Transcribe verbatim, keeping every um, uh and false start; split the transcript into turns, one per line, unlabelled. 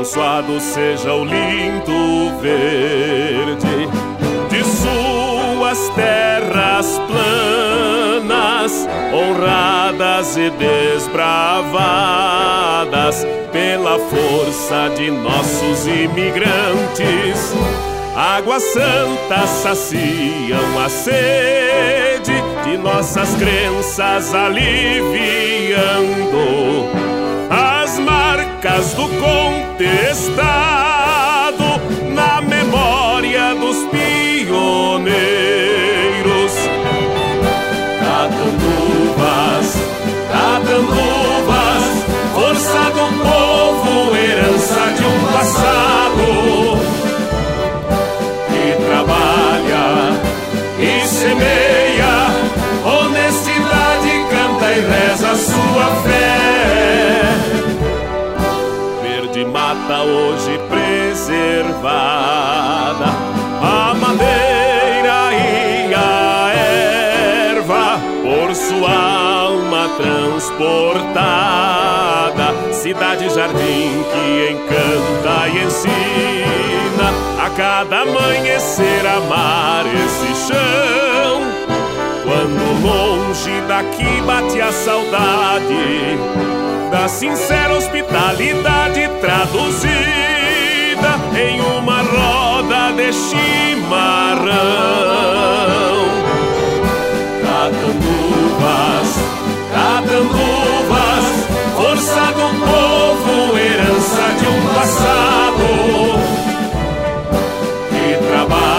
abençoado seja o lindo verde de suas terras planas, honradas e desbravadas pela força de nossos imigrantes. Águas santas saciam a sede de nossas crenças, aliviando as marcas do contestado na memória dos pioneiros. Catanduvas, Catanduvas, força do povo, herança de um passado que trabalha e semeia, honestidade canta e reza sua fé. Verde mata hoje preservada, a madeira e a erva por sua alma transportada. Cidade jardim que encanta e ensina a cada amanhecer amar esse chão. Quando longe daqui bate a saudade da sincera hospitalidade traduzida em uma roda de chimarrão. Catanduvas, Catanduvas, força do povo, herança de um passado que trabalha